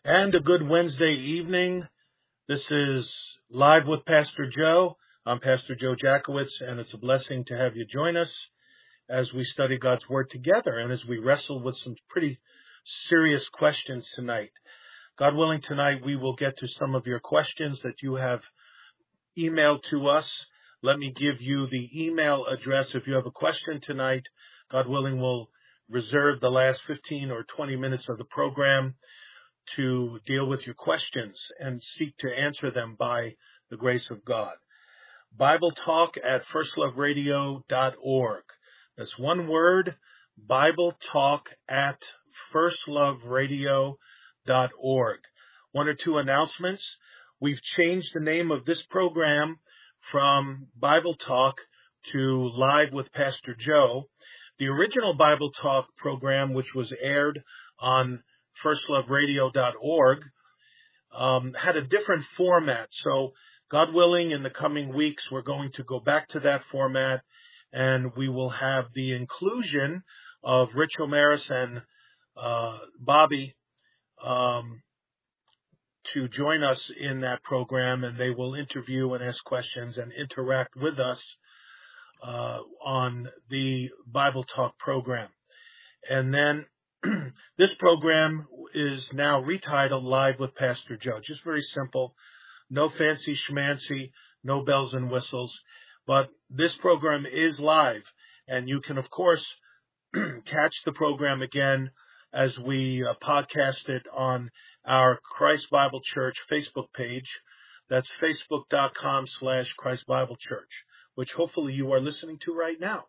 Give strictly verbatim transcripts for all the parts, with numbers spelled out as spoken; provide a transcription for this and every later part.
And a good Wednesday evening. This is Live with Pastor Joe. I'm Pastor Joe Jackowitz, and it's a blessing to have you join us as we study God's Word together and as we wrestle with some pretty serious questions tonight. God willing, tonight we will get to some of your questions that you have emailed to us. Let me give you the email address. If you have a question tonight, God willing, we'll reserve the last fifteen or twenty minutes of the program to deal with your questions and seek to answer them by the grace of God. Bible Talk at first love radio dot org. That's one word, Bible Talk at first love radio dot org. One or two announcements. We've changed the name of this program from Bible Talk to Live with Pastor Joe. The original Bible Talk program, which was aired on first love radio dot org, um, had a different format. So, God willing, in the coming weeks, we're going to go back to that format, and we will have the inclusion of Rich Omaris and uh, Bobby um, to join us in that program, and they will interview and ask questions and interact with us uh, on the Bible Talk program. And then this program is now retitled Live with Pastor Joe. Just very simple. No fancy schmancy, no bells and whistles. But this program is live. And you can, of course, catch the program again as we uh, podcast it on our Christ Bible Church Facebook page. That's facebook.com slash Christ Bible Church, which hopefully you are listening to right now.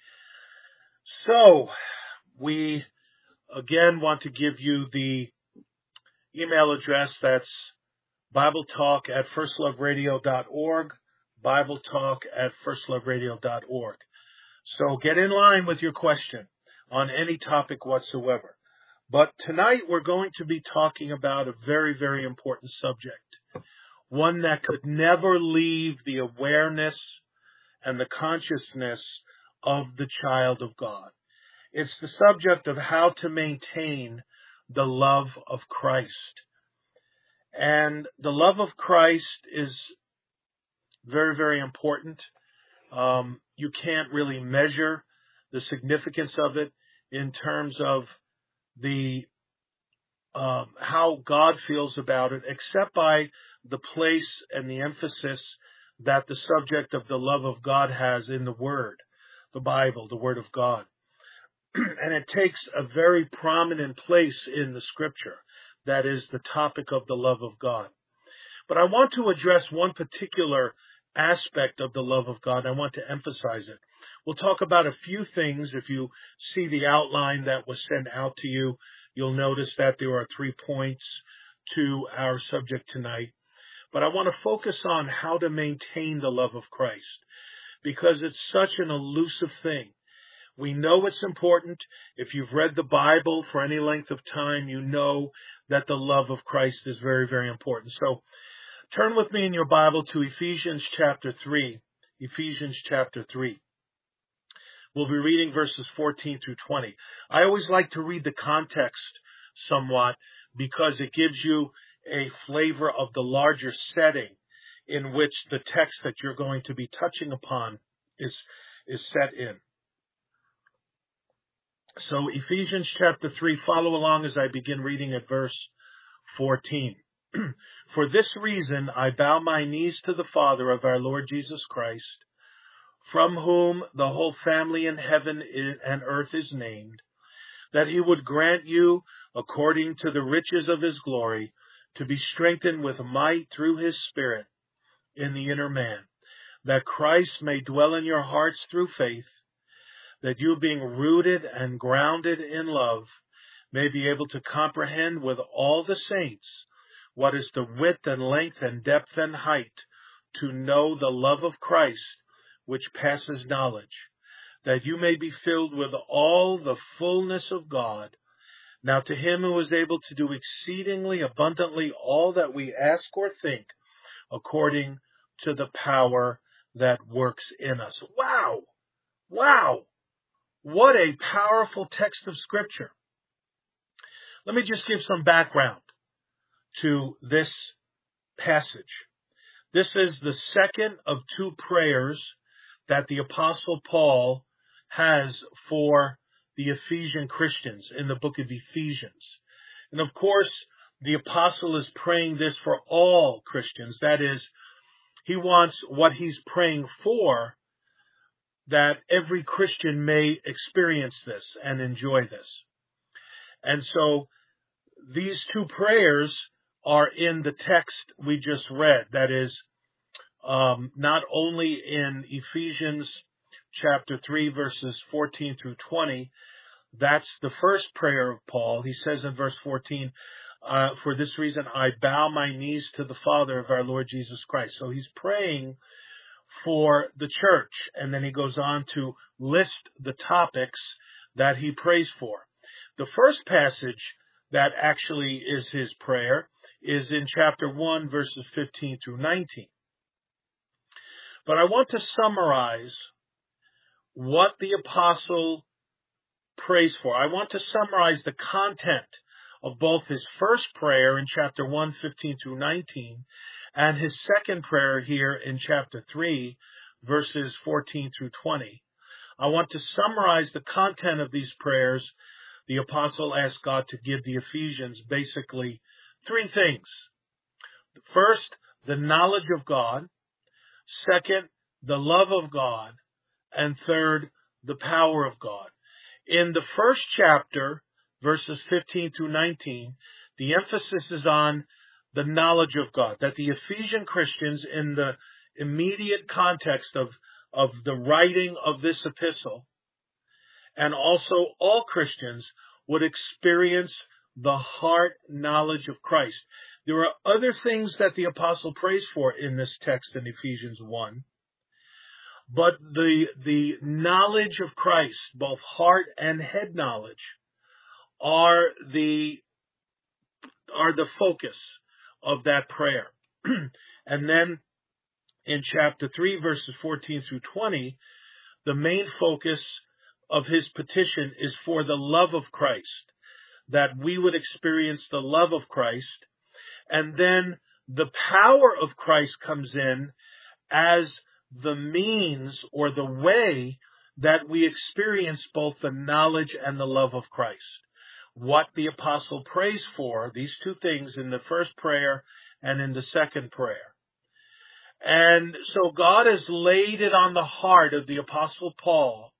So, we again want to give you the email address. That's Bible Talk at first love radio dot org, Bible Talk at first love radio dot org. So get in line with your question on any topic whatsoever. But tonight we're going to be talking about a very, very important subject, one that could never leave the awareness and the consciousness of the child of God. It's the subject of how to maintain the love of Christ. And the love of Christ is very, very important. Um, you can't really measure the significance of it in terms of the um, how God feels about it, except by the place and the emphasis that the subject of the love of God has in the Word, the Bible, the Word of God. And it takes a very prominent place in the Scripture. That is the topic of the love of God. But I want to address one particular aspect of the love of God. I want to emphasize it. We'll talk about a few things. If you see the outline that was sent out to you, you'll notice that there are three points to our subject tonight. But I want to focus on how to maintain the love of Christ, because it's such an elusive thing. We know it's important. If you've read the Bible for any length of time, you know that the love of Christ is very, very important. So turn with me in your Bible to Ephesians chapter three. Ephesians chapter three. We'll be reading verses fourteen through twenty. I always like to read the context somewhat because it gives you a flavor of the larger setting in which the text that you're going to be touching upon is, is set in. So Ephesians chapter three, follow along as I begin reading at verse fourteen. For this reason I bow my knees to the Father of our Lord Jesus Christ, from whom the whole family in heaven and earth is named, that he would grant you, according to the riches of his glory, to be strengthened with might through his Spirit in the inner man, that Christ may dwell in your hearts through faith, that you, being rooted and grounded in love, may be able to comprehend with all the saints what is the width and length and depth and height, to know the love of Christ, which passes knowledge, that you may be filled with all the fullness of God. Now to him who is able to do exceedingly abundantly all that we ask or think, according to the power that works in us. Wow! Wow! What a powerful text of Scripture. Let me just give some background. to this passage. This is the second of two prayers that the Apostle Paul has for the Ephesian Christians in the book of Ephesians. And of course, the apostle is praying this for all Christians. That is, he wants what he's praying for, that every Christian may experience this and enjoy this. And so these two prayers are in the text we just read. That is, um, not only in Ephesians chapter three, verses fourteen through twenty. That's the first prayer of Paul. He says in verse fourteen, uh, for this reason I bow my knees to the Father of our Lord Jesus Christ. So he's praying for the church, and then he goes on to list the topics that he prays for. The first passage that actually is his prayer is in chapter one, verses fifteen through nineteen. But I want to summarize what the apostle prays for. I want to summarize the content of both his first prayer in chapter one, fifteen through nineteen, and his second prayer here in chapter three, verses fourteen through twenty. I want to summarize the content of these prayers. The apostle asked God to give the Ephesians basically three things. First, the knowledge of God. Second, the love of God. And third, the power of God. In the first chapter, verses fifteen through nineteen, the emphasis is on the knowledge of God, that the Ephesian Christians, in the immediate context of, of the writing of this epistle, and also all Christians, would experience the heart knowledge of Christ. There are other things that the apostle prays for in this text in Ephesians one, but the, the knowledge of Christ, both heart and head knowledge, are the, are the focus of that prayer. And then in chapter three, verses fourteen through twenty, the main focus of his petition is for the love of Christ, that we would experience the love of Christ. And then the power of Christ comes in as the means or the way that we experience both the knowledge and the love of Christ. What the apostle prays for, these two things in the first prayer and in the second prayer. And so God has laid it on the heart of the apostle Paul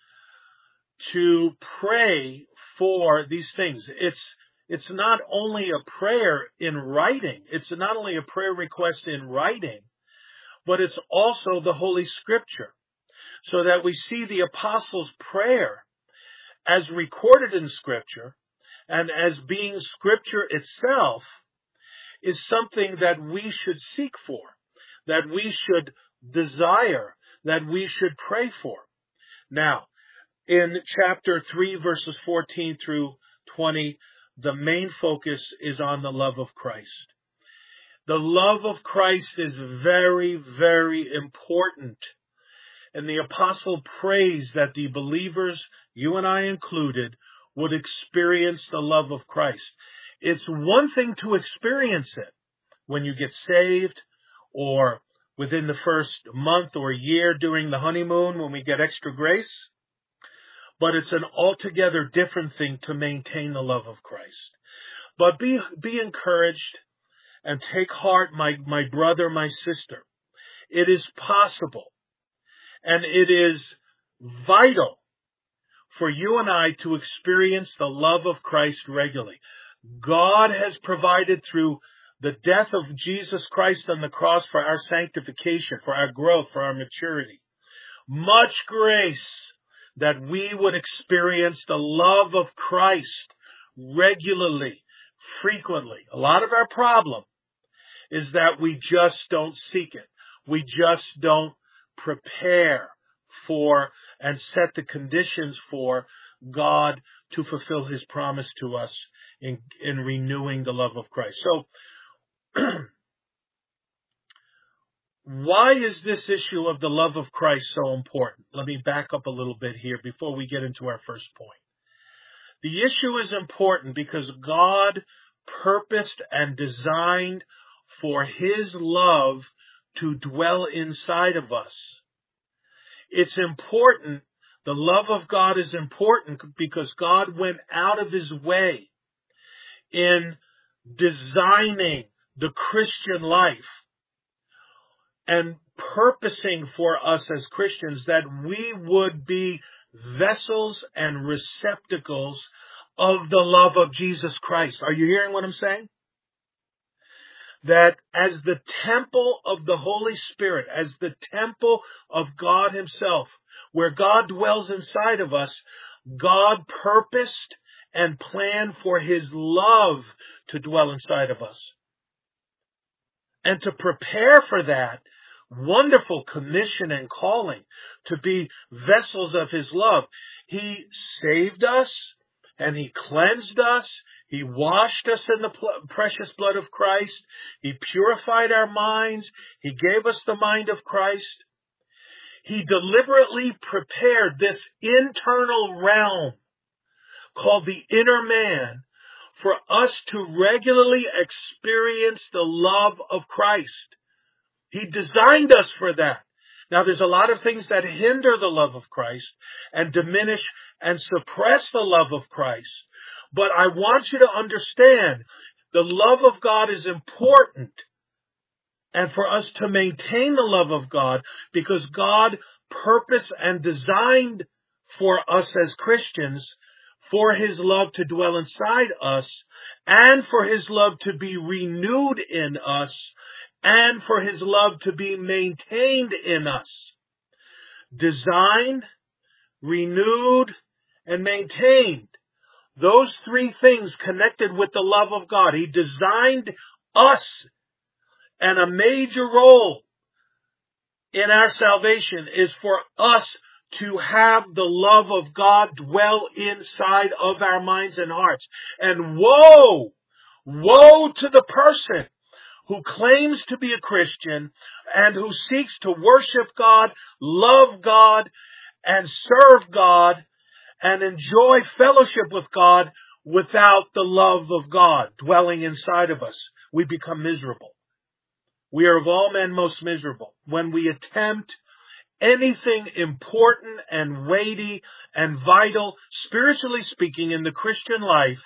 to pray for these things. It's It's not only a prayer in writing, it's not only a prayer request in writing, but it's also the Holy Scripture. So that we see the apostles' prayer as recorded in Scripture and as being Scripture itself is something that we should seek for, that we should desire, that we should pray for. Now, in chapter three, verses fourteen through twenty, the main focus is on the love of Christ. The love of Christ is very, very important. And the apostle prays that the believers, you and I included, would experience the love of Christ. It's one thing to experience it when you get saved, or within the first month or year during the honeymoon when we get extra grace. But it's an altogether different thing to maintain the love of Christ. But be, be encouraged and take heart, my, my brother, my sister. It is possible, and it is vital for you and I to experience the love of Christ regularly. God has provided through the death of Jesus Christ on the cross for our sanctification, for our growth, for our maturity. Much grace that we would experience the love of Christ regularly, frequently. A lot of our problem is that we just don't seek it. We just don't prepare for and set the conditions for God to fulfill His promise to us in, in renewing the love of Christ. So, why is this issue of the love of Christ so important? Let me back up a little bit here before we get into our first point. The issue is important because God purposed and designed for His love to dwell inside of us. It's important. The love of God is important because God went out of His way in designing the Christian life and purposing for us as Christians that we would be vessels and receptacles of the love of Jesus Christ. Are you hearing what I'm saying? That as the temple of the Holy Spirit, as the temple of God Himself, where God dwells inside of us, God purposed and planned for His love to dwell inside of us. And to prepare for that wonderful commission and calling to be vessels of His love, He saved us and He cleansed us. He washed us in the precious blood of Christ. He purified our minds. He gave us the mind of Christ. He deliberately prepared this internal realm called the inner man for us to regularly experience the love of Christ. He designed us for that. Now, there's a lot of things that hinder the love of Christ and diminish and suppress the love of Christ. But I want you to understand the love of God is important, and for us to maintain the love of God, because God purposed and designed for us as Christians for His love to dwell inside us, and for His love to be renewed in us, and for His love to be maintained in us. Designed, renewed, and maintained. Those three things connected with the love of God. He designed us, and a major role in our salvation is for us to have the love of God dwell inside of our minds and hearts. And woe, woe to the person who claims to be a Christian and who seeks to worship God, love God, and serve God, and enjoy fellowship with God without the love of God dwelling inside of us. We become miserable. We are of all men most miserable when we attempt anything important and weighty and vital, spiritually speaking, in the Christian life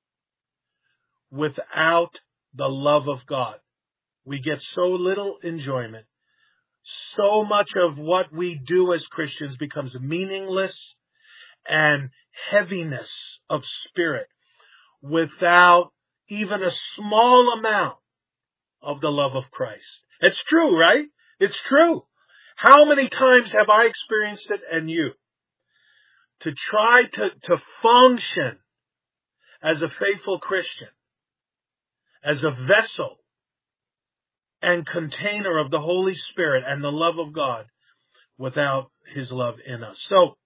without the love of God. We get so little enjoyment. So much of what we do as Christians becomes meaningless and heaviness of spirit without even a small amount of the love of Christ. It's true, right? It's true. How many times have I experienced it, and you? To try to, to function as a faithful Christian, as a vessel and container of the Holy Spirit and the love of God without His love in us. So,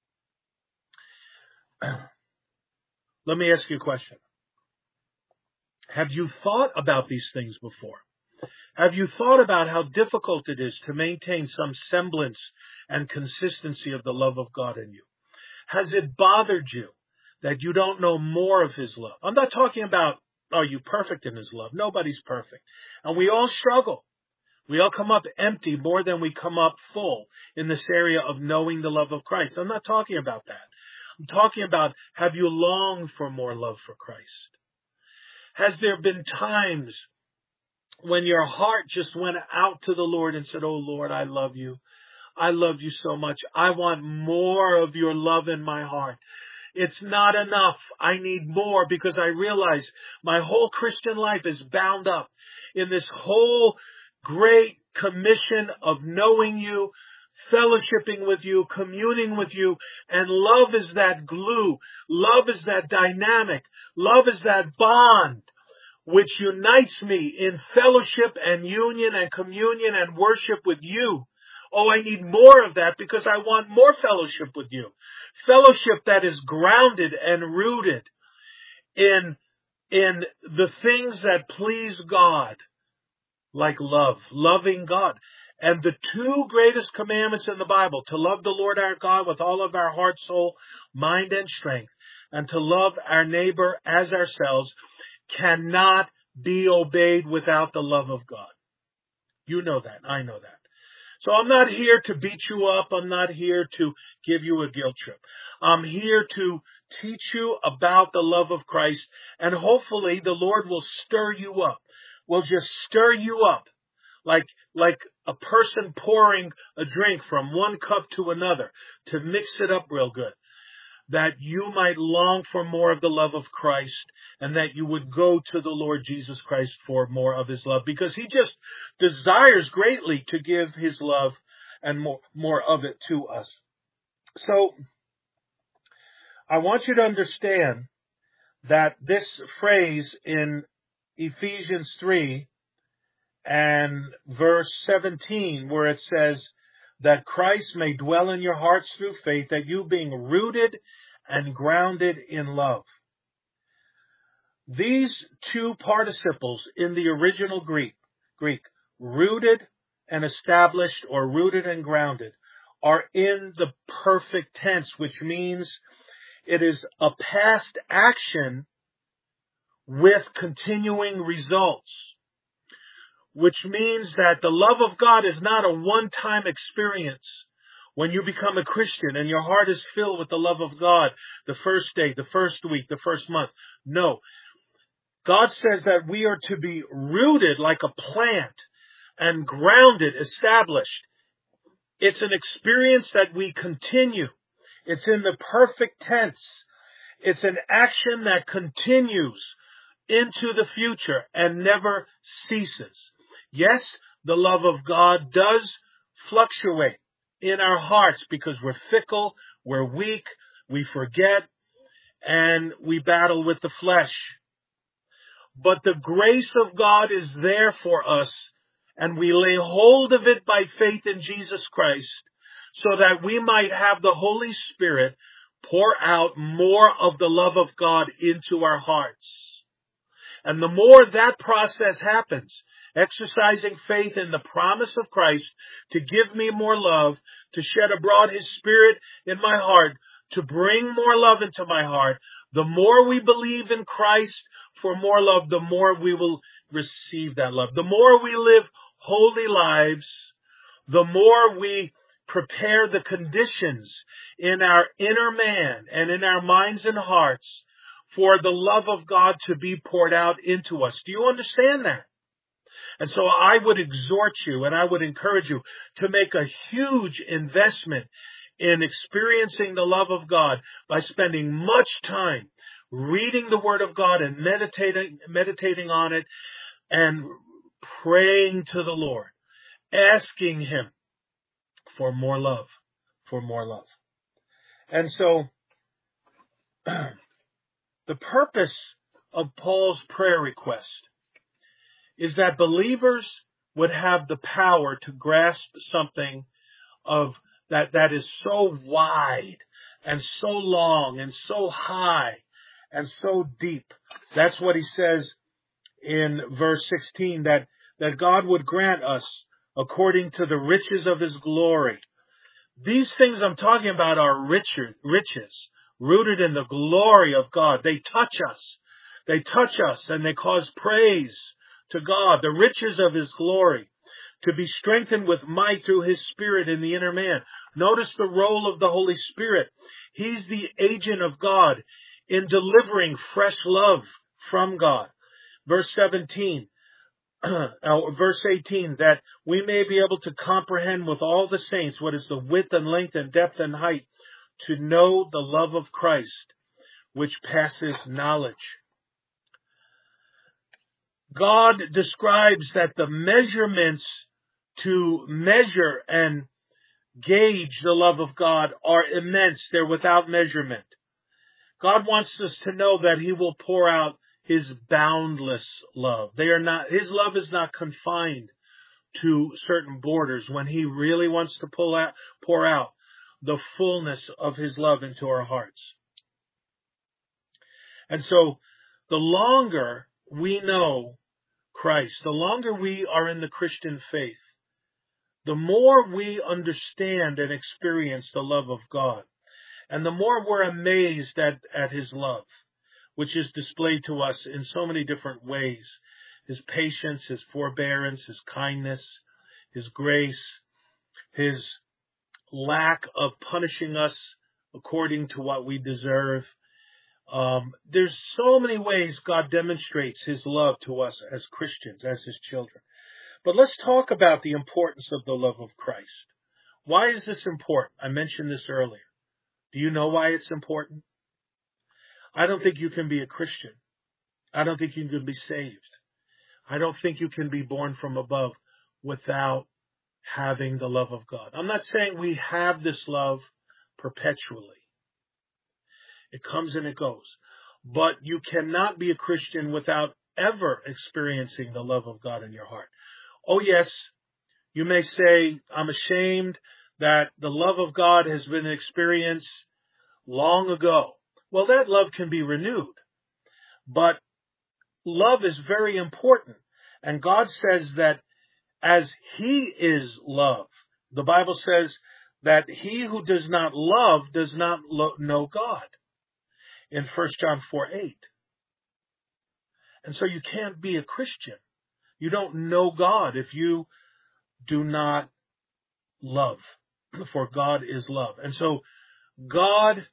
let me ask you a question. Have you thought about these things before? Have you thought about how difficult it is to maintain some semblance and consistency of the love of God in you? Has it bothered you that you don't know more of His love? I'm not talking about, are you perfect in His love? Nobody's perfect. And we all struggle. We all come up empty more than we come up full in this area of knowing the love of Christ. I'm not talking about that. I'm talking about, have you longed for more love for Christ? Has there been times when your heart just went out to the Lord and said, oh Lord, I love you. I love you so much. I want more of your love in my heart. It's not enough. I need more, because I realize my whole Christian life is bound up in this whole great commission of knowing you, fellowshipping with you, communing with you, and love is that glue. Love is that dynamic. Love is that bond which unites me in fellowship and union and communion and worship with you. Oh, I need more of that because I want more fellowship with you. Fellowship that is grounded and rooted in, in the things that please God, like love, loving God. And the two greatest commandments in the Bible, to love the Lord our God with all of our heart, soul, mind, and strength, and to love our neighbor as ourselves, cannot be obeyed without the love of God. You know that. I know that. So I'm not here to beat you up. I'm not here to give you a guilt trip. I'm here to teach you about the love of Christ, and hopefully the Lord will stir you up. Will just stir you up like, like a person pouring a drink from one cup to another to mix it up real good, that you might long for more of the love of Christ, and that you would go to the Lord Jesus Christ for more of his love, because he just desires greatly to give his love and more, more of it to us. So I want you to understand that this phrase in Ephesians three and verse seventeen, where it says that Christ may dwell in your hearts through faith, that you being rooted and grounded in love. These two participles in the original Greek, Greek, rooted and established, or rooted and grounded, are in the perfect tense, which means it is a past action with continuing results, which means that the love of God is not a one-time experience. When you become a Christian and your heart is filled with the love of God the first day, the first week, the first month. No. God says that we are to be rooted like a plant and grounded, established. It's an experience that we continue. It's in the perfect tense. It's an action that continues into the future and never ceases. Yes, the love of God does fluctuate in our hearts because we're fickle, we're weak, we forget, and we battle with the flesh. But the grace of God is there for us, and we lay hold of it by faith in Jesus Christ, so that we might have the Holy Spirit pour out more of the love of God into our hearts. And the more that process happens, exercising faith in the promise of Christ to give me more love, to shed abroad his Spirit in my heart, to bring more love into my heart, the more we believe in Christ for more love, the more we will receive that love. The more we live holy lives, the more we prepare the conditions in our inner man and in our minds and hearts for the love of God to be poured out into us. Do you understand that? And so I would exhort you and I would encourage you to make a huge investment in experiencing the love of God by spending much time reading the Word of God and meditating, meditating on it and praying to the Lord, asking him for more love, for more love. And so the purpose of Paul's prayer request is that believers would have the power to grasp something of that that is so wide and so long and so high and so deep. That's what he says in verse sixteen, that, that God would grant us according to the riches of his glory. These things I'm talking about are riches, riches, rooted in the glory of God. They touch us. They touch us and they cause praise to God, the riches of his glory, to be strengthened with might through his Spirit in the inner man. Notice the role of the Holy Spirit. He's the agent of God in delivering fresh love from God. Verse seventeen, uh, verse eighteen, that we may be able to comprehend with all the saints what is the width and length and depth and height, to know the love of Christ, which passes knowledge. God describes that the measurements to measure and gauge the love of God are immense. They're without measurement. God wants us to know that he will pour out his boundless love. They are not, his love is not confined to certain borders when he really wants to pull out, pour out the fullness of his love into our hearts. And so the longer we know Christ, the longer we are in the Christian faith, the more we understand and experience the love of God, and the more we're amazed at, at his love. which is displayed to us in so many different ways. His patience, his forbearance, his kindness, his grace, his lack of punishing us according to what we deserve. Um, there's so many ways God demonstrates his love to us as Christians, as his children. But let's talk about the importance of the love of Christ. Why is this important? I mentioned this earlier. Do you know why it's important? I don't think you can be a Christian. I don't think you can be saved. I don't think you can be born from above without having the love of God. I'm not saying we have this love perpetually. It comes and it goes. But you cannot be a Christian without ever experiencing the love of God in your heart. Oh yes, you may say, I'm ashamed that the love of God has been experienced long ago. Well, that love can be renewed. But love is very important. And God says that as he is love, the Bible says that he who does not love does not lo- know God in First John four eight. And so you can't be a Christian. You don't know God if you do not love, for God is love. And so God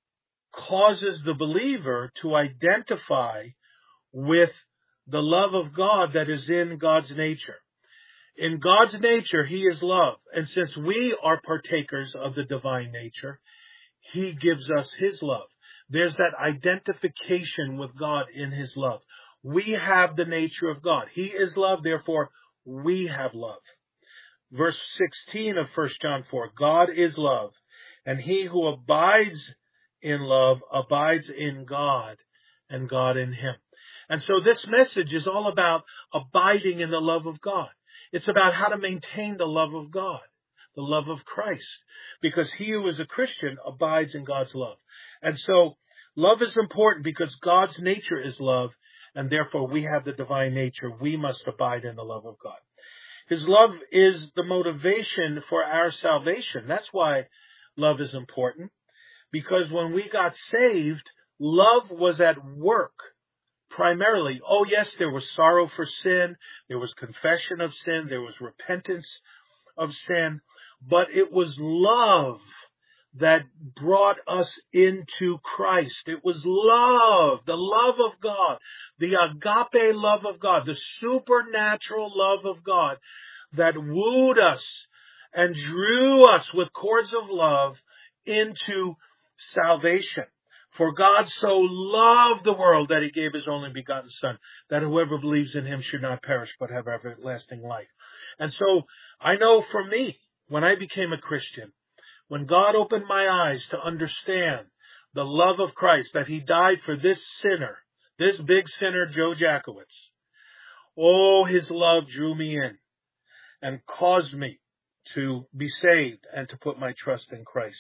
causes the believer to identify with the love of God that is in God's nature. In God's nature, he is love. And since we are partakers of the divine nature, he gives us his love. There's that identification with God in his love. We have the nature of God. He is love, therefore we have love. Verse sixteen of First John four, God is love, and he who abides in love abides in God, and God in him. And so this message is all about abiding in the love of God. It's about how to maintain the love of God, the love of Christ, because he who is a Christian abides in God's love. And so love is important because God's nature is love, and therefore we have the divine nature. We must abide in the love of God. His love is the motivation for our salvation. That's why love is important, because when we got saved, love was at work. Primarily, oh yes, there was sorrow for sin, there was confession of sin, there was repentance of sin, but it was love that brought us into Christ. It was love, the love of God, the agape love of God, the supernatural love of God that wooed us and drew us with cords of love into salvation. For God so loved the world that he gave his only begotten Son, that whoever believes in him should not perish but have everlasting life. And so I know for me, when I became a Christian, when God opened my eyes to understand the love of Christ, that he died for this sinner, this big sinner, Joe Jackowitz, oh, his love drew me in and caused me to be saved and to put my trust in Christ.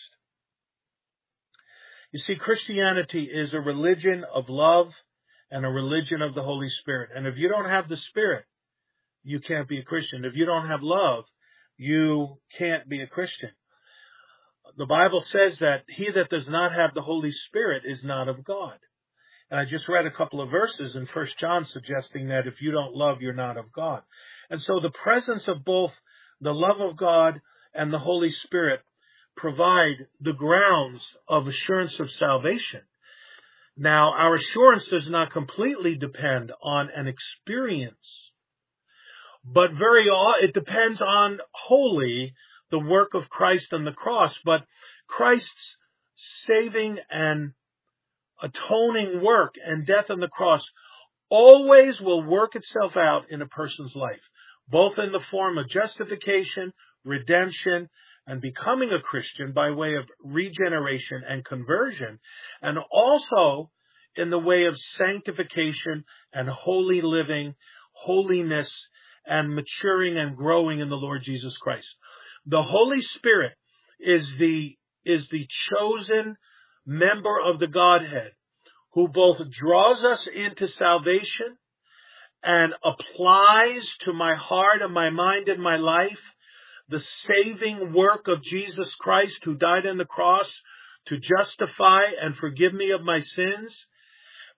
You see, Christianity is a religion of love and a religion of the Holy Spirit. And if you don't have the Spirit, you can't be a Christian. If you don't have love, you can't be a Christian. The Bible says that he that does not have the Holy Spirit is not of God. And I just read a couple of verses in First John suggesting that if you don't love, you're not of God. And so the presence of both the love of God and the Holy Spirit provide the grounds of assurance of salvation. Now, our assurance does not completely depend on an experience, but very all, it depends on wholly the work of Christ on the cross. But Christ's saving and atoning work and death on the cross always will work itself out in a person's life, both in the form of justification, redemption, and becoming a Christian by way of regeneration and conversion, and also in the way of sanctification and holy living, holiness, and maturing and growing in the Lord Jesus Christ. The Holy Spirit is the, is the chosen member of the Godhead who both draws us into salvation and applies to my heart and my mind and my life the saving work of Jesus Christ, who died on the cross to justify and forgive me of my sins.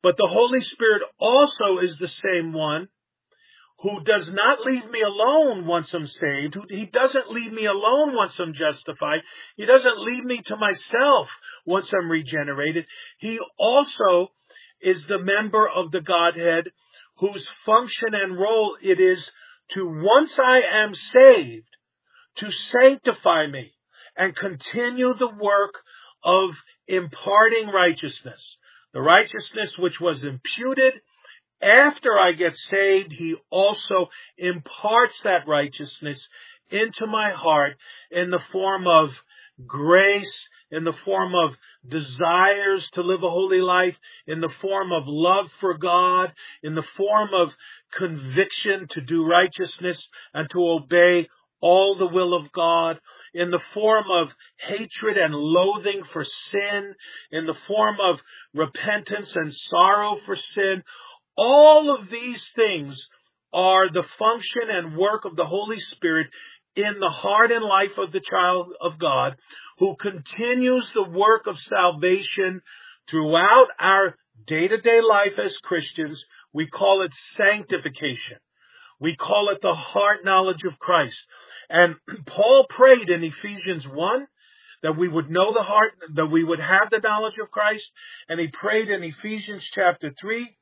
But the Holy Spirit also is the same one who does not leave me alone once I'm saved. He doesn't leave me alone once I'm justified. He doesn't leave me to myself once I'm regenerated. He also is the member of the Godhead whose function and role it is to, once I am saved, to sanctify me and continue the work of imparting righteousness. The righteousness which was imputed after I get saved, He also imparts that righteousness into my heart in the form of grace, in the form of desires to live a holy life, in the form of love for God, in the form of conviction to do righteousness and to obey all the will of God, in the form of hatred and loathing for sin, in the form of repentance and sorrow for sin. All of these things are the function and work of the Holy Spirit in the heart and life of the child of God, who continues the work of salvation throughout our day-to-day life as Christians. We call it sanctification. We call it the heart knowledge of Christ. And Paul prayed in Ephesians one that we would know the heart, that we would have the knowledge of Christ. And he prayed in Ephesians chapter three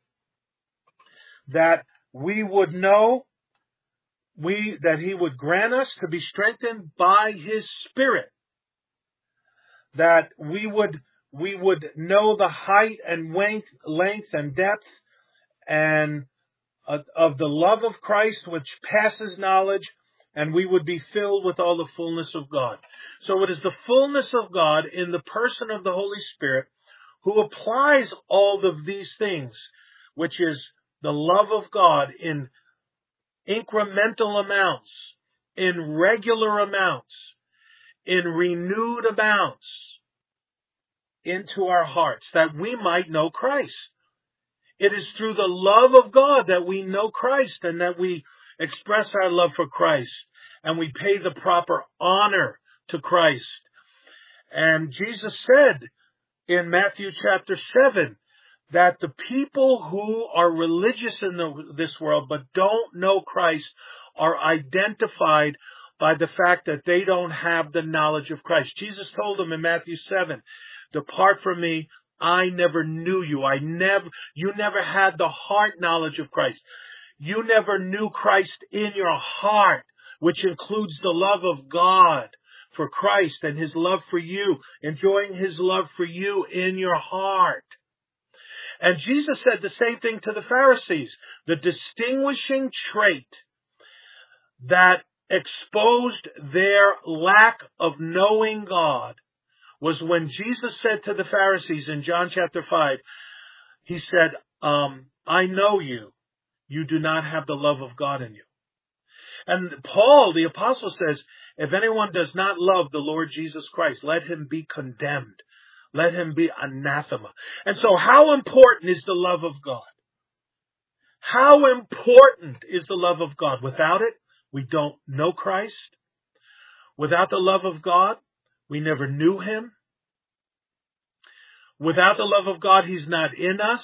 that we would know, we that he would grant us to be strengthened by his Spirit, that we would we would know the height and length, length and depth and uh, of the love of Christ, which passes knowledge, and we would be filled with all the fullness of God. So it is the fullness of God in the person of the Holy Spirit who applies all of these things, which is the love of God in incremental amounts, in regular amounts, in renewed amounts into our hearts, that we might know Christ. It is through the love of God that we know Christ and that we express our love for Christ and we pay the proper honor to Christ. And Jesus said in Matthew chapter seven, that the people who are religious in the, this world but don't know Christ are identified by the fact that they don't have the knowledge of Christ. Jesus told them in Matthew seven, depart from me, I never knew you. I never, you never had the heart knowledge of Christ. You never knew Christ in your heart, which includes the love of God for Christ and his love for you, enjoying his love for you in your heart. And Jesus said the same thing to the Pharisees. The distinguishing trait that exposed their lack of knowing God was when Jesus said to the Pharisees in John chapter five, he said, um, I know you. You do not have the love of God in you. And Paul, the apostle, says, if anyone does not love the Lord Jesus Christ, let him be condemned. Let him be anathema. And so how important is the love of God? How important is the love of God? Without it, we don't know Christ. Without the love of God, we never knew him. Without the love of God, he's not in us.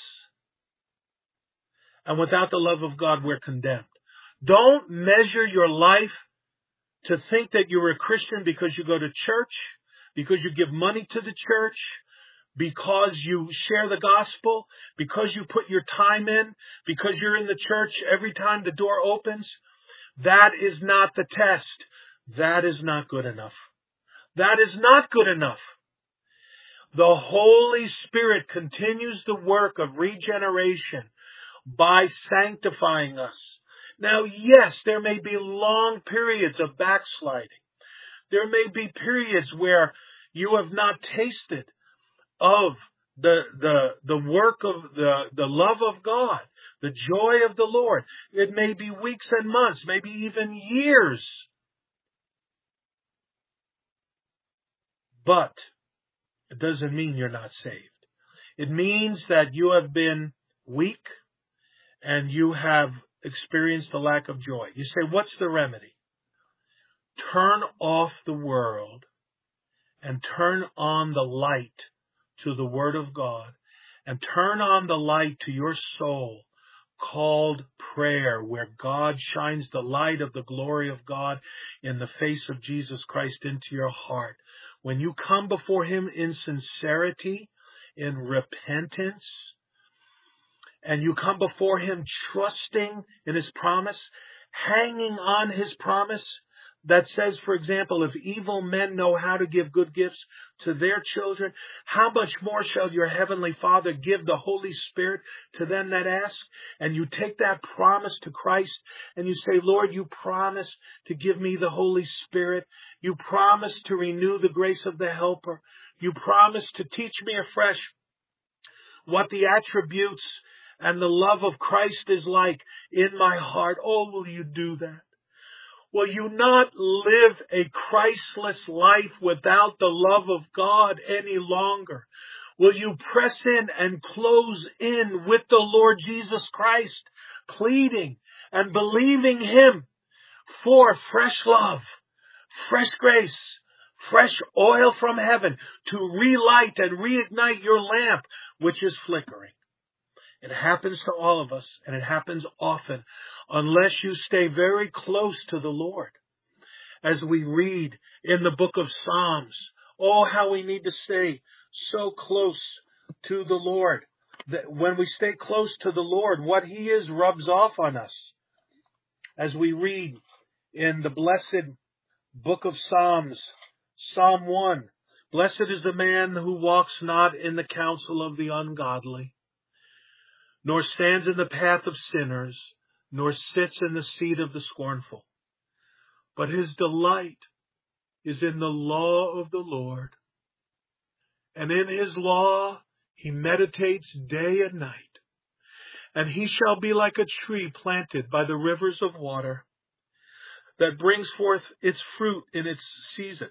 And without the love of God, we're condemned. Don't measure your life to think that you're a Christian because you go to church, because you give money to the church, because you share the gospel, because you put your time in, because you're in the church every time the door opens. That is not the test. That is not good enough. That is not good enough. The Holy Spirit continues the work of regeneration by sanctifying us. Now, yes, there may be long periods of backsliding. There may be periods where you have not tasted of the, the, the work of the, the love of God, the joy of the Lord. It may be weeks and months, maybe even years. But it doesn't mean you're not saved. It means that you have been weak and you have experienced a lack of joy. You say, what's the remedy? Turn off the world and turn on the light to the Word of God and turn on the light to your soul called prayer, where God shines the light of the glory of God in the face of Jesus Christ into your heart. When you come before him in sincerity, in repentance, and you come before him trusting in his promise, hanging on his promise that says, for example, if evil men know how to give good gifts to their children, how much more shall your heavenly Father give the Holy Spirit to them that ask? And you take that promise to Christ and you say, Lord, you promise to give me the Holy Spirit. You promise to renew the grace of the Helper. You promise to teach me afresh what the attributes and the love of Christ is like in my heart. Oh, will you do that? Will you not live a Christless life without the love of God any longer? Will you press in and close in with the Lord Jesus Christ, pleading and believing him for fresh love, fresh grace, fresh oil from heaven to relight and reignite your lamp, which is flickering? It happens to all of us, and it happens often, unless you stay very close to the Lord. As we read in the book of Psalms, oh, how we need to stay so close to the Lord. That when we stay close to the Lord, what he is rubs off on us. As we read in the blessed book of Psalms, Psalm one, blessed is the man who walks not in the counsel of the ungodly, nor stands in the path of sinners, nor sits in the seat of the scornful. But his delight is in the law of the Lord, and in his law he meditates day and night. And he shall be like a tree planted by the rivers of water, that brings forth its fruit in its season,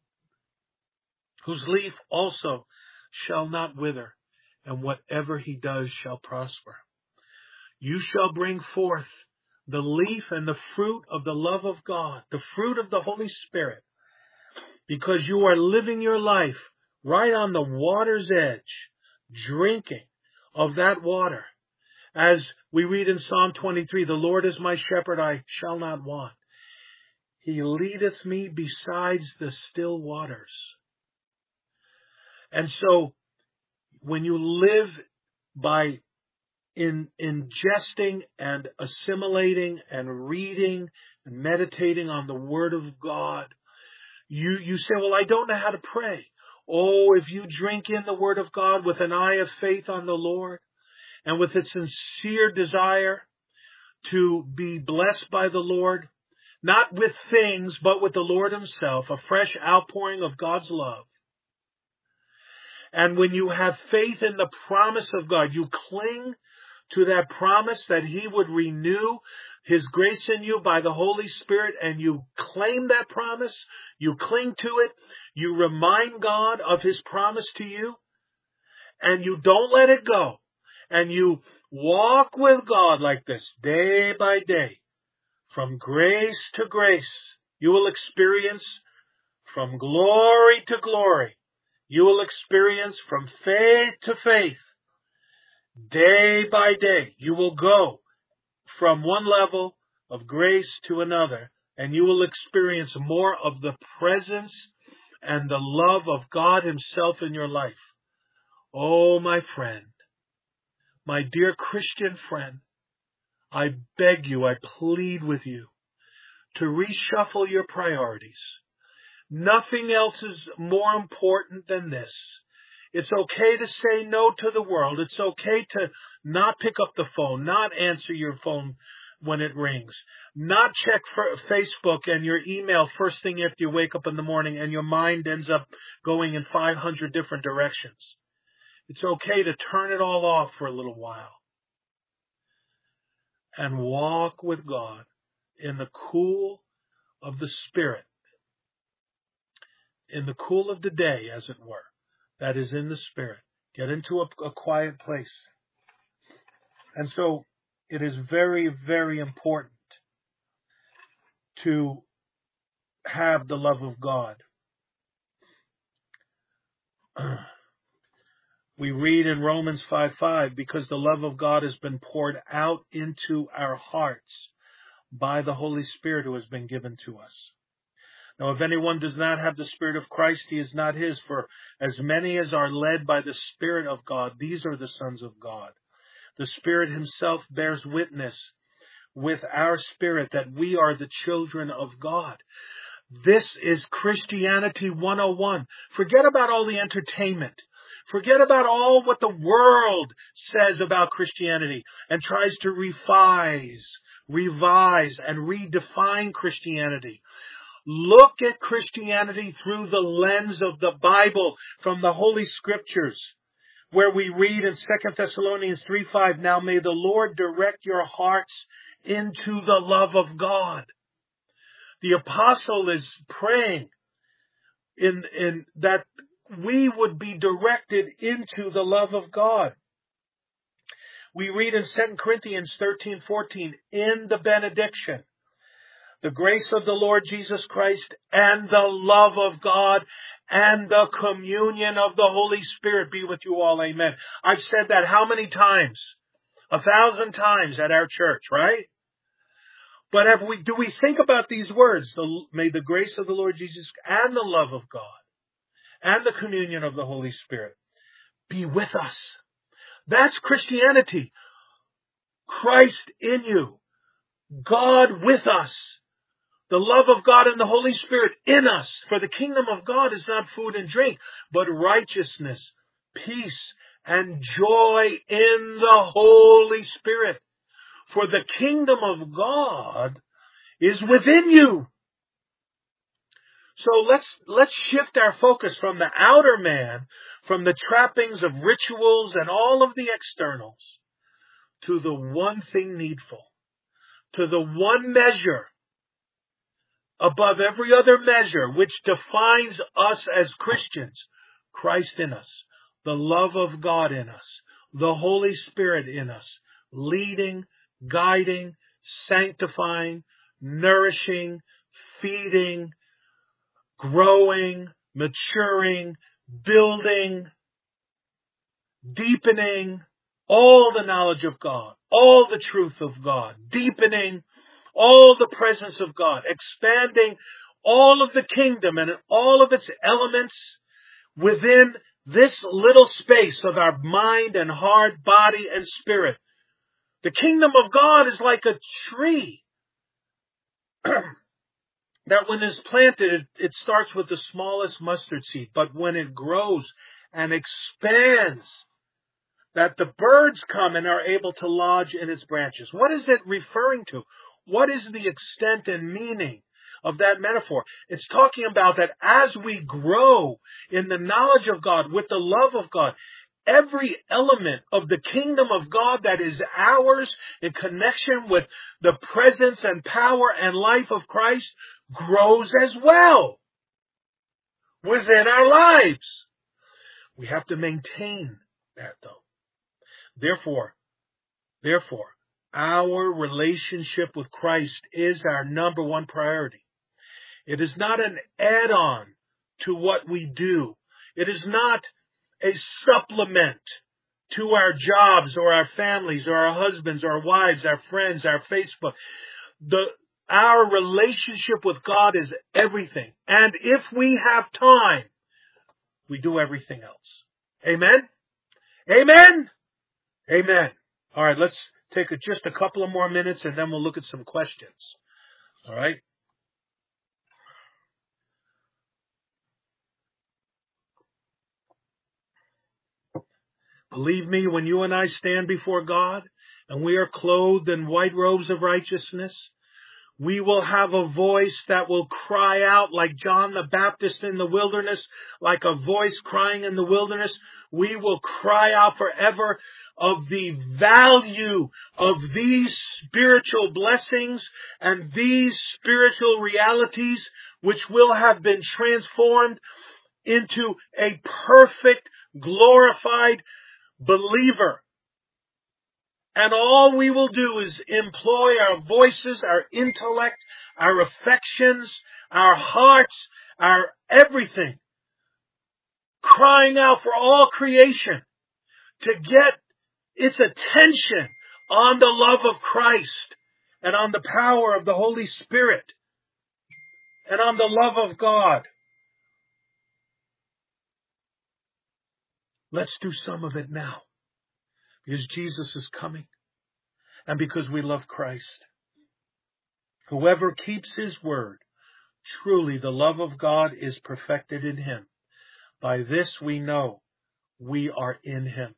whose leaf also shall not wither, and whatever he does shall prosper. You shall bring forth the leaf and the fruit of the love of God, the fruit of the Holy Spirit, because you are living your life right on the water's edge, drinking of that water. As we read in Psalm twenty-three, the Lord is my shepherd, I shall not want. He leadeth me besides the still waters. And so, when you live by in ingesting and assimilating and reading and meditating on the Word of God, you, you say, well, I don't know how to pray. Oh, if you drink in the Word of God with an eye of faith on the Lord and with a sincere desire to be blessed by the Lord, not with things, but with the Lord himself, a fresh outpouring of God's love. And when you have faith in the promise of God, you cling to that promise that he would renew his grace in you by the Holy Spirit, and you claim that promise, you cling to it, you remind God of his promise to you, and you don't let it go. And you walk with God like this day by day, from grace to grace. You will experience from glory to glory. You will experience from faith to faith. Day by day, you will go from one level of grace to another, and you will experience more of the presence and the love of God himself in your life. Oh, my friend, my dear Christian friend, I beg you, I plead with you to reshuffle your priorities. Nothing else is more important than this. It's okay to say no to the world. It's okay to not pick up the phone, not answer your phone when it rings, not check for Facebook and your email first thing after you wake up in the morning and your mind ends up going in five hundred different directions. It's okay to turn it all off for a little while and walk with God in the cool of the Spirit, in the cool of the day, as it were, that is in the Spirit. Get into a, a quiet place. And so it is very, very important to have the love of God. We read in Romans five five, because the love of God has been poured out into our hearts by the Holy Spirit who has been given to us. Now, if anyone does not have the Spirit of Christ, he is not his. For as many as are led by the Spirit of God, these are the sons of God. The Spirit himself bears witness with our spirit that we are the children of God. This is Christianity one oh one. Forget about all the entertainment. Forget about all what the world says about Christianity and tries to revise, revise, and redefine Christianity. Look at Christianity through the lens of the Bible, from the Holy Scriptures, where we read in Second Thessalonians three five, now may the Lord direct your hearts into the love of God. The apostle is praying in, in that we would be directed into the love of God. We read in Second Corinthians thirteen fourteen, in the benediction, the grace of the Lord Jesus Christ and the love of God and the communion of the Holy Spirit be with you all. Amen. I've said that how many times? A thousand times at our church, right? But have we, do we think about these words? The, may the grace of the Lord Jesus and the love of God and the communion of the Holy Spirit be with us. That's Christianity. Christ in you. God with us. The love of God and the Holy Spirit in us. For the kingdom of God is not food and drink, but righteousness, peace, and joy in the Holy Spirit. For the kingdom of God is within you. So let's, let's shift our focus from the outer man, from the trappings of rituals and all of the externals, to the one thing needful, to the one measure above every other measure, which defines us as Christians, Christ in us, the love of God in us, the Holy Spirit in us, leading, guiding, sanctifying, nourishing, feeding, growing, maturing, building, deepening all the knowledge of God, all the truth of God, deepening all the presence of God, expanding all of the kingdom and all of its elements within this little space of our mind and heart, body and spirit. The kingdom of God is like a tree that when it's planted, it, it starts with the smallest mustard seed. But when it grows and expands, that the birds come and are able to lodge in its branches. What is it referring to? What is the extent and meaning of that metaphor? It's talking about that as we grow in the knowledge of God, with the love of God, every element of the kingdom of God that is ours in connection with the presence and power and life of Christ grows as well within our lives. We have to maintain that though. Therefore, therefore, our relationship with Christ is our number one priority. It is not an add-on to what we do. It is not a supplement to our jobs or our families or our husbands or our wives, our friends, our Facebook. The, our relationship with God is everything. And if we have time, we do everything else. Amen? Amen? Amen. All right, let's take a, just a couple of more minutes and then we'll look at some questions. All right? Believe me, when you and I stand before God and we are clothed in white robes of righteousness, we will have a voice that will cry out like John the Baptist in the wilderness, like a voice crying in the wilderness. We will cry out forever of the value of these spiritual blessings and these spiritual realities which will have been transformed into a perfect, glorified believer. And all we will do is employ our voices, our intellect, our affections, our hearts, our everything, crying out for all creation to get its attention on the love of Christ and on the power of the Holy Spirit and on the love of God. Let's do some of it now, because Jesus is coming and because we love Christ. Whoever keeps his word, truly the love of God is perfected in him. By this we know we are in him.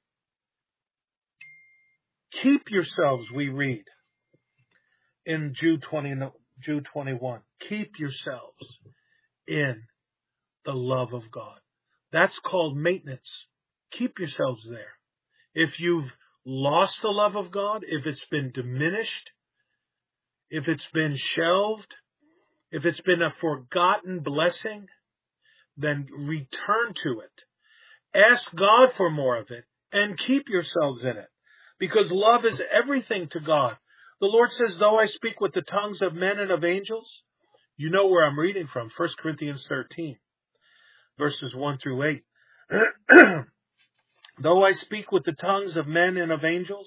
Keep yourselves, we read in Jude twenty, Jude twenty-one. Keep yourselves in the love of God. That's called maintenance. Keep yourselves there. If you've lost the love of God, if it's been diminished, if it's been shelved, if it's been a forgotten blessing, then return to it. Ask God for more of it and keep yourselves in it, because love is everything to God. The Lord says, though I speak with the tongues of men and of angels, you know where I'm reading from, First Corinthians thirteen, verses one through eight. Though I speak with the tongues of men and of angels,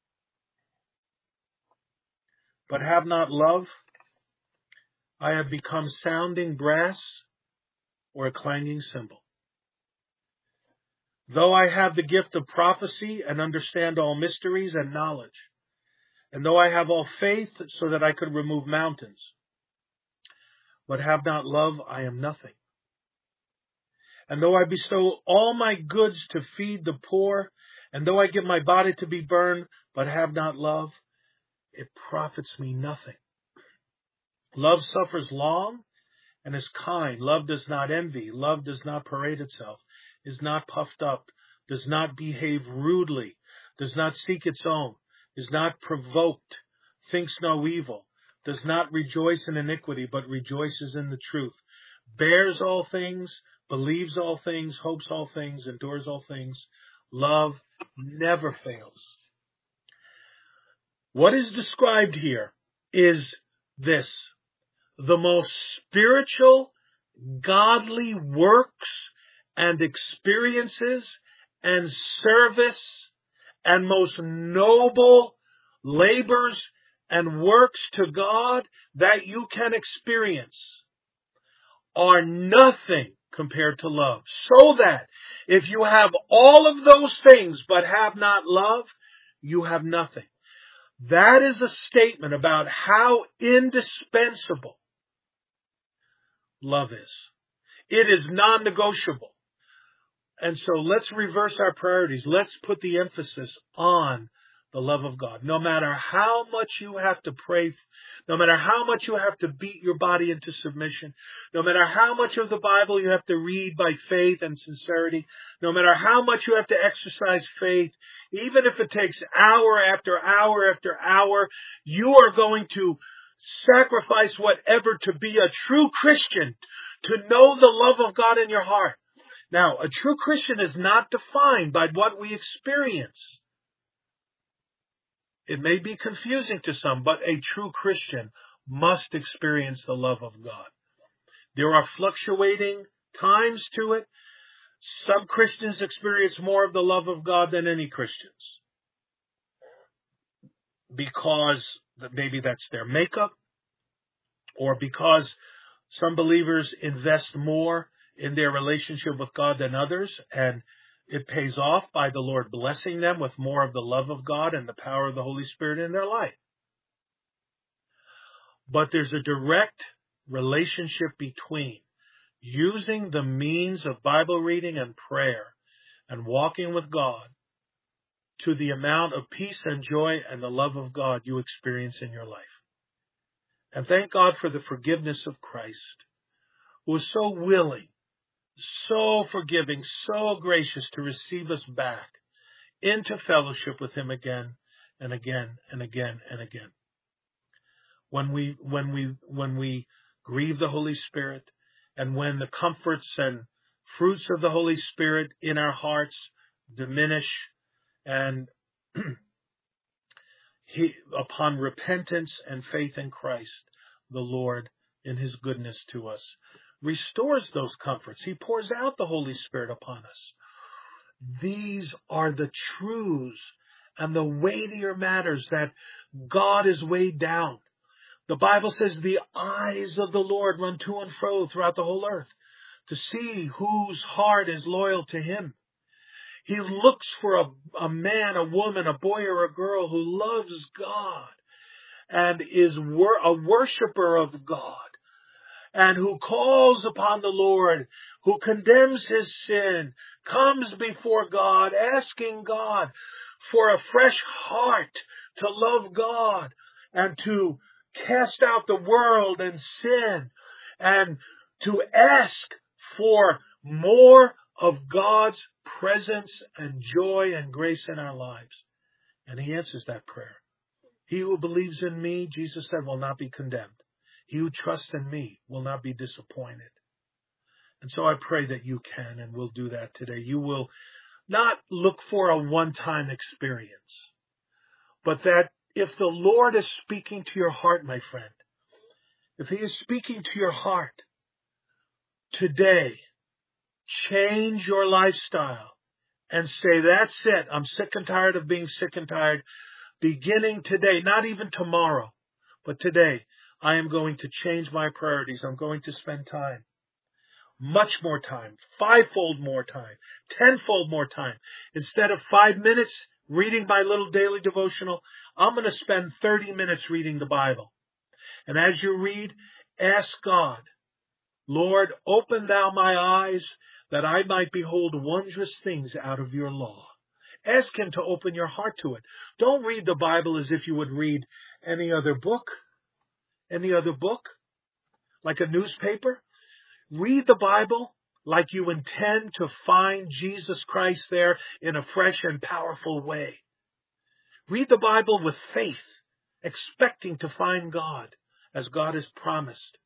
but have not love, I have become sounding brass or a clanging cymbal. Though I have the gift of prophecy and understand all mysteries and knowledge, and though I have all faith so that I could remove mountains, but have not love, I am nothing. And though I bestow all my goods to feed the poor, and though I give my body to be burned, but have not love, it profits me nothing. Love suffers long and is kind. Love does not envy. Love does not parade itself, is not puffed up, does not behave rudely, does not seek its own, is not provoked, thinks no evil, does not rejoice in iniquity, but rejoices in the truth, bears all things, believes all things, hopes all things, endures all things. Love never fails. What is described here is this: the most spiritual, godly works and experiences and service and most noble labors and works to God that you can experience are nothing compared to love. So that if you have all of those things but have not love, you have nothing. That is a statement about how indispensable love is. It is non-negotiable. And so let's reverse our priorities. Let's put the emphasis on the love of God. No matter how much you have to pray, no matter how much you have to beat your body into submission, no matter how much of the Bible you have to read by faith and sincerity, no matter how much you have to exercise faith, even if it takes hour after hour after hour, you are going to sacrifice whatever to be a true Christian, to know the love of God in your heart. Now, a true Christian is not defined by what we experience. It may be confusing to some, but a true Christian must experience the love of God. There are fluctuating times to it. Some Christians experience more of the love of God than any Christians, because maybe that's their makeup, or because some believers invest more in their relationship with God than others, and it pays off by the Lord blessing them with more of the love of God and the power of the Holy Spirit in their life. But there's a direct relationship between using the means of Bible reading and prayer and walking with God to the amount of peace and joy and the love of God you experience in your life. And thank God for the forgiveness of Christ, who is so willing, so forgiving, so gracious to receive us back into fellowship with Him again and again and again and again. When we, when we, when we grieve the Holy Spirit, and when the comforts and fruits of the Holy Spirit in our hearts diminish, and he, upon repentance and faith in Christ, the Lord, in His goodness to us, restores those comforts. He pours out the Holy Spirit upon us. These are the truths and the weightier matters that God has weighed down. The Bible says the eyes of the Lord run to and fro throughout the whole earth to see whose heart is loyal to Him. He looks for a, a man, a woman, a boy or a girl who loves God and is wor- a worshiper of God, and who calls upon the Lord, who condemns his sin, comes before God, asking God for a fresh heart to love God and to cast out the world and sin, and to ask for more of God's presence and joy and grace in our lives. And He answers that prayer. He who believes in me, Jesus said, will not be condemned. He who trusts in me will not be disappointed. And so I pray that you can and will do that today. You will not look for a one-time experience, but that if the Lord is speaking to your heart, my friend, if He is speaking to your heart today, change your lifestyle and say, that's it. I'm sick and tired of being sick and tired. Beginning today, not even tomorrow, but today, I am going to change my priorities. I'm going to spend time, much more time, fivefold more time, tenfold more time. Instead of five minutes reading my little daily devotional, I'm going to spend thirty minutes reading the Bible. And as you read, ask God, Lord, open thou my eyes that I might behold wondrous things out of your law. Ask Him to open your heart to it. Don't read the Bible as if you would read any other book. Any other book, like a newspaper. Read the Bible like you intend to find Jesus Christ there in a fresh and powerful way. Read the Bible with faith, expecting to find God as God has promised.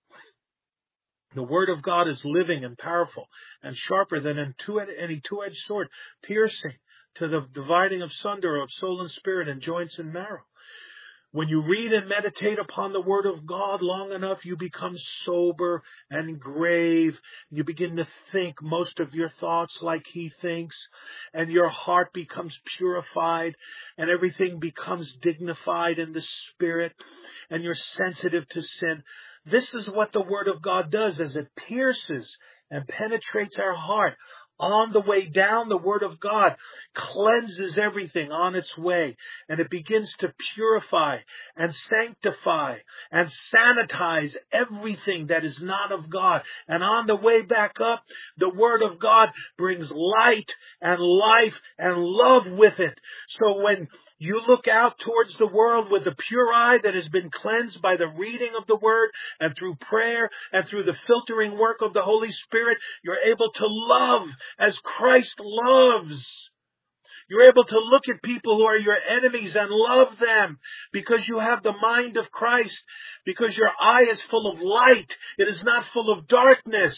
The Word of God is living and powerful and sharper than any two-edged sword, piercing to the dividing of sunder of soul and spirit and joints and marrow. When you read and meditate upon the Word of God long enough, you become sober and grave. You begin to think most of your thoughts like He thinks, and your heart becomes purified, and everything becomes dignified in the Spirit, and you're sensitive to sin. This is what the Word of God does as it pierces and penetrates our heart. On the way down, the Word of God cleanses everything on its way, and it begins to purify and sanctify and sanitize everything that is not of God. And on the way back up, the Word of God brings light and life and love with it. So when you look out towards the world with a pure eye that has been cleansed by the reading of the Word and through prayer and through the filtering work of the Holy Spirit, you're able to love as Christ loves. You're able to look at people who are your enemies and love them because you have the mind of Christ, because your eye is full of light. It is not full of darkness.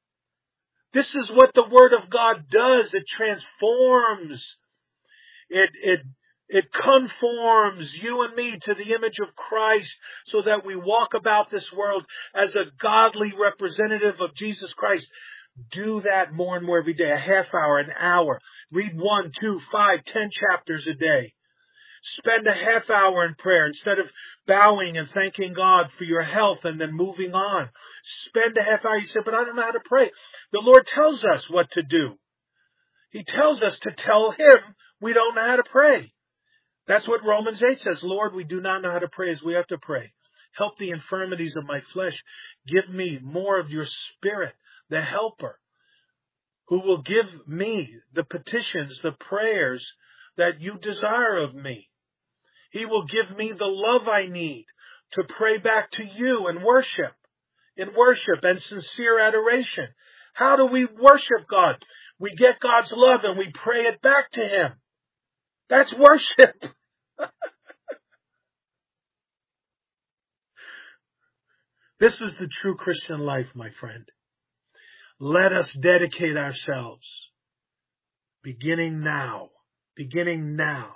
This is what the Word of God does. It transforms. It, it, It conforms you and me to the image of Christ so that we walk about this world as a godly representative of Jesus Christ. Do that more and more every day, a half hour, an hour. Read one, two, five, ten chapters a day. Spend a half hour in prayer instead of bowing and thanking God for your health and then moving on. Spend a half hour. You say, but I don't know how to pray. The Lord tells us what to do. He tells us to tell Him we don't know how to pray. That's what Romans eight says. Lord, we do not know how to pray as we have to pray. Help the infirmities of my flesh. Give me more of your Spirit, the helper, who will give me the petitions, the prayers that you desire of me. He will give me the love I need to pray back to you in worship, in worship and sincere adoration. How do we worship God? We get God's love and we pray it back to Him. That's worship. This is the true Christian life, my friend. Let us dedicate ourselves, beginning now, beginning now,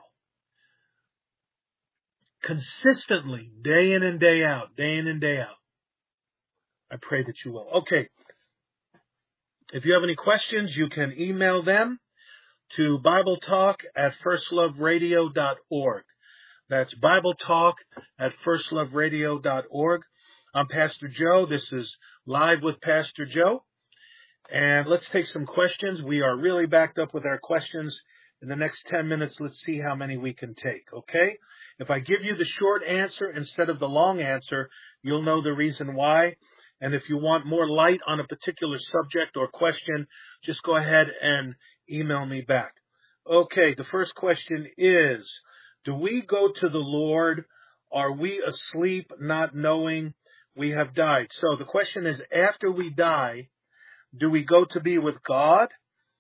consistently, day in and day out, day in and day out. I pray that you will. Okay. If you have any questions, you can email them to Bible Talk at first love radio dot org. That's Bible Talk at first love radio dot org. I'm Pastor Joe. This is Live with Pastor Joe. And let's take some questions. We are really backed up with our questions. In the next ten minutes, let's see how many we can take, okay? If I give you the short answer instead of the long answer, you'll know the reason why. And if you want more light on a particular subject or question, just go ahead and email me back. Okay, the first question is, do we go to the Lord? Are we asleep not knowing we have died? So the question is, after we die, do we go to be with God,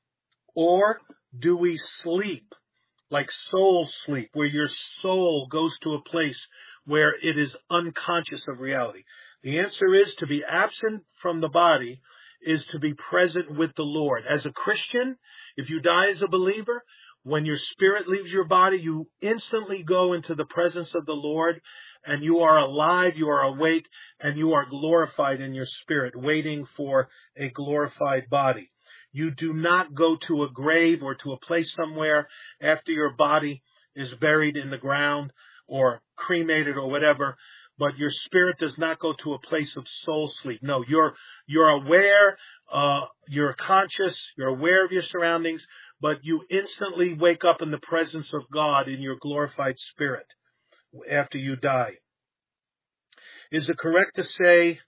or do we sleep, like soul sleep, where your soul goes to a place where it is unconscious of reality? The answer is, to be absent from the body is to be present with the Lord. As a Christian, if you die as a believer, when your spirit leaves your body, you instantly go into the presence of the Lord, and you are alive, you are awake, and you are glorified in your spirit, waiting for a glorified body. You do not go to a grave or to a place somewhere after your body is buried in the ground or cremated or whatever, but your spirit does not go to a place of soul sleep. No, you're you're aware, uh, you're conscious, you're aware of your surroundings, but you instantly wake up in the presence of God in your glorified spirit after you die. Is it correct to say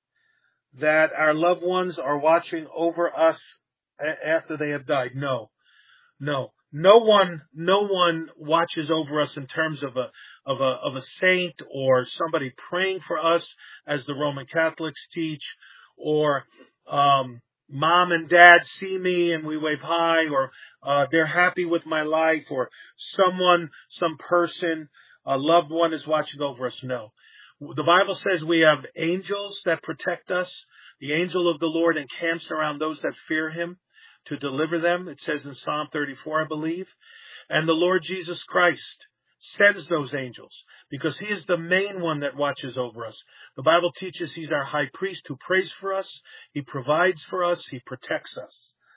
that our loved ones are watching over us after they have died? No, no, no one, no one watches over us in terms of a, of a, of a saint or somebody praying for us, as the Roman Catholics teach, or, um, mom and dad see me and we wave hi, or, uh, they're happy with my life, or someone, some person, a loved one is watching over us. No. The Bible says we have angels that protect us. The angel of the Lord encamps around those that fear him to deliver them. It says in Psalm thirty-four, I believe. And the Lord Jesus Christ sends those angels because he is the main one that watches over us. The Bible teaches he's our high priest who prays for us. He provides for us. He protects us.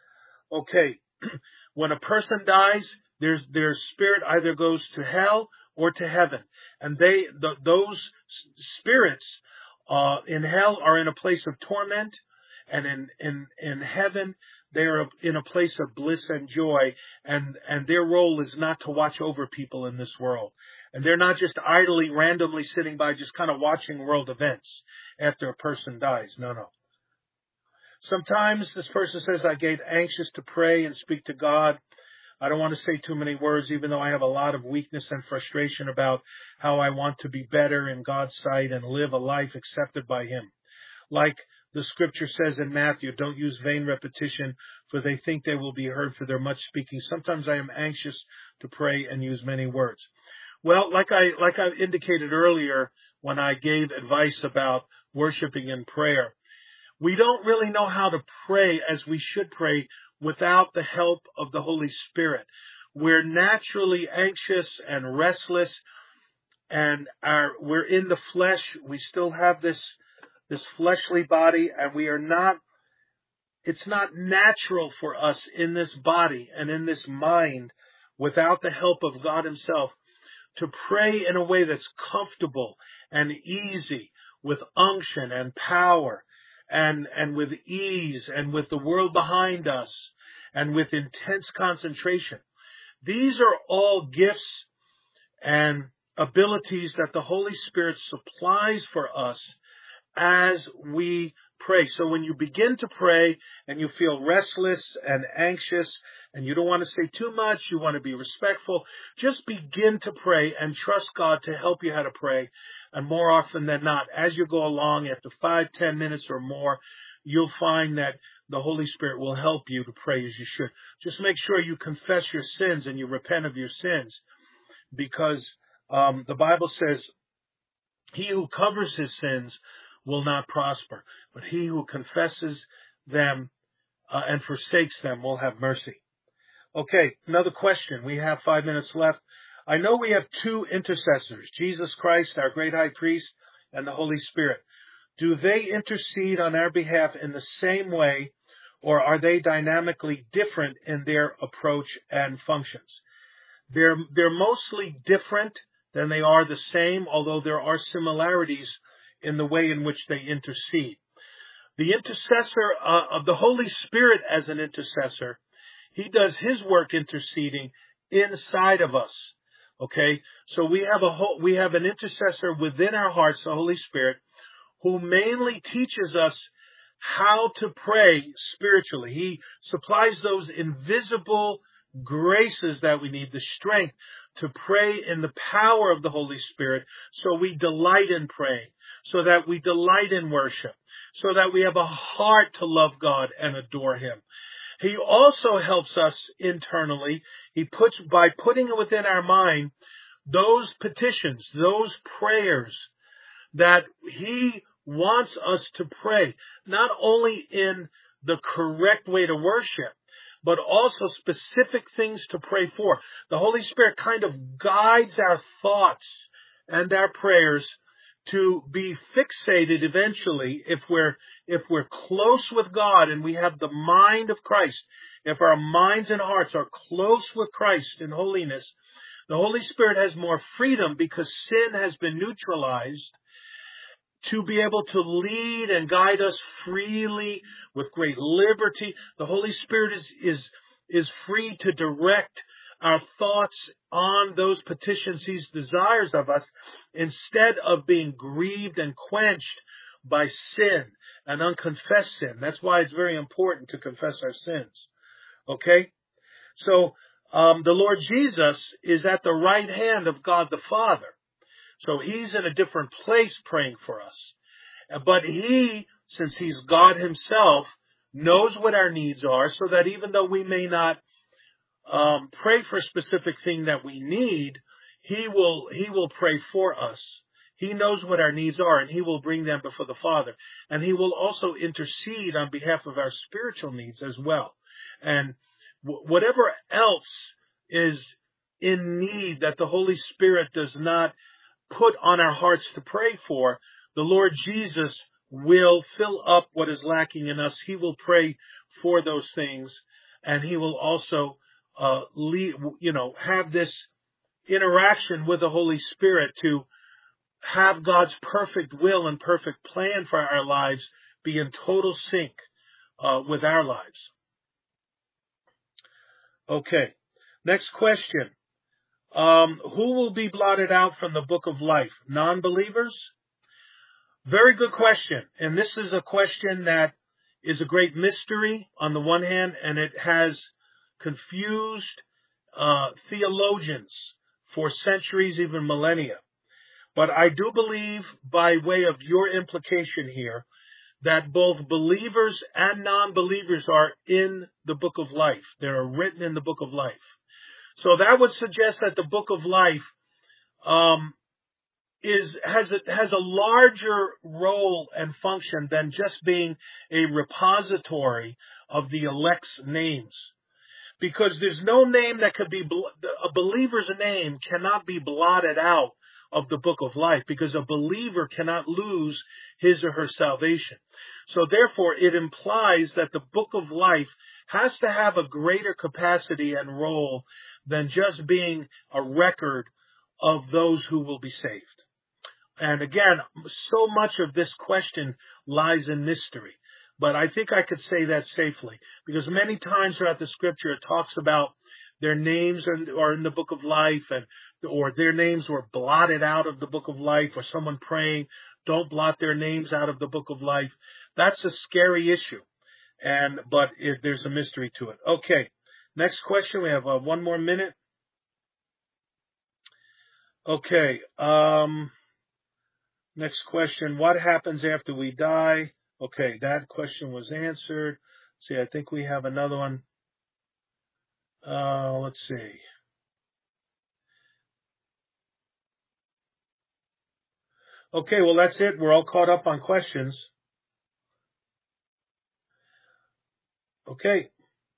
Okay. When a person dies, there's, their spirit either goes to hell or to heaven. And they, the, those spirits, uh, in hell are in a place of torment, and in, in, in heaven, they are in a place of bliss and joy, and, and their role is not to watch over people in this world. And they're not just idly, randomly sitting by, just kind of watching world events after a person dies. No, no. Sometimes this person says, I get anxious to pray and speak to God. I don't want to say too many words, even though I have a lot of weakness and frustration about how I want to be better in God's sight and live a life accepted by him. Like the scripture says in Matthew, don't use vain repetition, for they think they will be heard for their much speaking. Sometimes I am anxious to pray and use many words. Well, like I, like I indicated earlier when I gave advice about worshiping and prayer, we don't really know how to pray as we should pray without the help of the Holy Spirit. We're naturally anxious and restless, and our, we're in the flesh. We still have this, this fleshly body, and we are not, it's not natural for us in this body and in this mind, without the help of God himself, to pray in a way that's comfortable and easy, with unction and power, and, and with ease, and with the world behind us, and with intense concentration. These are all gifts and abilities that the Holy Spirit supplies for us as we pray. So when you begin to pray and you feel restless and anxious and you don't want to say too much, you want to be respectful, just begin to pray and trust God to help you how to pray. And more often than not, as you go along, after five, ten minutes or more, you'll find that the Holy Spirit will help you to pray as you should. Just make sure you confess your sins and you repent of your sins, because um, the Bible says, he who covers his sins will not prosper, but he who confesses them uh, and forsakes them will have mercy. Okay, another question. We have five minutes left. I know we have two intercessors, Jesus Christ, our great high priest, and the Holy Spirit. Do they intercede on our behalf in the same way, or are they dynamically different in their approach and functions? They're, they're mostly different than they are the same, although there are similarities in the way in which they intercede. The intercessor uh, of the Holy Spirit as an intercessor, he does his work interceding inside of us. Okay, so we have a whole, we have an intercessor within our hearts, the Holy Spirit, who mainly teaches us how to pray spiritually. He supplies those invisible graces that we need, the strength to pray in the power of the Holy Spirit, so we delight in praying, so that we delight in worship, so that we have a heart to love God and adore Him. He also helps us internally. He puts, by putting it within our mind, those petitions, those prayers that He wants us to pray, not only in the correct way to worship, but also specific things to pray for. The Holy Spirit kind of guides our thoughts and our prayers to be fixated eventually, if we're if we're close with God and we have the mind of Christ, if our minds and hearts are close with Christ in holiness, the Holy Spirit has more freedom because sin has been neutralized to be able to lead and guide us freely with great liberty. The Holy Spirit is is is free to direct our thoughts on those petitions He desires of us, instead of being grieved and quenched by sin and unconfessed sin. That's why it's very important to confess our sins. Okay? So, um, the Lord Jesus is at the right hand of God the Father. So He's in a different place praying for us. But He, since He's God Himself, knows what our needs are, so that even though we may not Um, pray for a specific thing that we need, He will, He will pray for us. He knows what our needs are, and He will bring them before the Father. And He will also intercede on behalf of our spiritual needs as well. And w- whatever else is in need that the Holy Spirit does not put on our hearts to pray for, the Lord Jesus will fill up what is lacking in us. He will pray for those things, and He will also Uh, lead, you know, have this interaction with the Holy Spirit to have God's perfect will and perfect plan for our lives be in total sync uh, with our lives. Okay, next question. Um, who will be blotted out from the book of life? Non-believers? Very good question. And this is a question that is a great mystery on the one hand, and it has confused uh, theologians for centuries, even millennia. But I do believe, by way of your implication here, that both believers and non-believers are in the book of life. They are written in the book of life. So that would suggest that the book of life um, is has a, has a larger role and function than just being a repository of the elect's names. Because there's no name that could be, a believer's name cannot be blotted out of the book of life, because a believer cannot lose his or her salvation. So therefore, it implies that the book of life has to have a greater capacity and role than just being a record of those who will be saved. And again, so much of this question lies in mystery. But I think I could say that safely, because many times throughout the Scripture it talks about their names are in the book of life, and or their names were blotted out of the book of life, or someone praying, don't blot their names out of the book of life. That's a scary issue, and but it, there's a mystery to it. Okay, next question. We have uh, one more minute. Okay, um, next question. What happens after we die? Okay, that question was answered. Let's see, I think we have another one. Uh, let's see. Okay, well, that's it. We're all caught up on questions. Okay.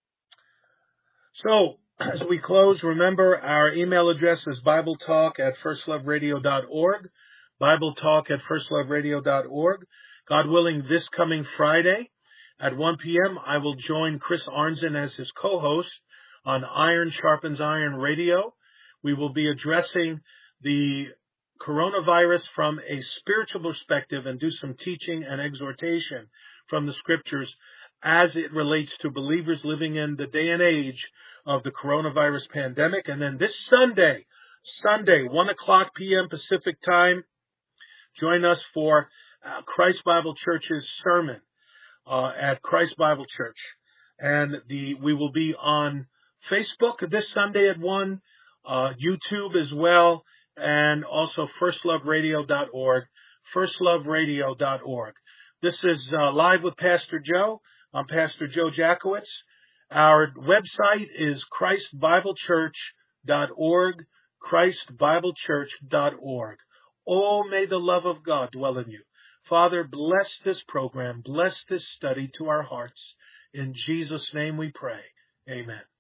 So, as we close, remember our email address is BibleTalk at firstloveradio dot org. BibleTalk at firstloveradio dot org. God willing, this coming Friday, At one p.m., I will join Chris Arnzen as his co-host on Iron Sharpens Iron Radio. We will be addressing the coronavirus from a spiritual perspective and do some teaching and exhortation from the scriptures as it relates to believers living in the day and age of the coronavirus pandemic. And then this Sunday, Sunday, one o'clock p.m. Pacific time, join us for uh, Christ Bible Church's sermon uh, at Christ Bible Church. And the we will be on Facebook this Sunday at one, uh, YouTube as well, and also first love radio dot org, first love radio dot org. This is uh, Live with Pastor Joe. I'm Pastor Joe Jackowitz. Our website is christ bible church dot org, christ bible church dot org. Oh, may the love of God dwell in you. Father, bless this program, bless this study to our hearts. In Jesus' name we pray. Amen.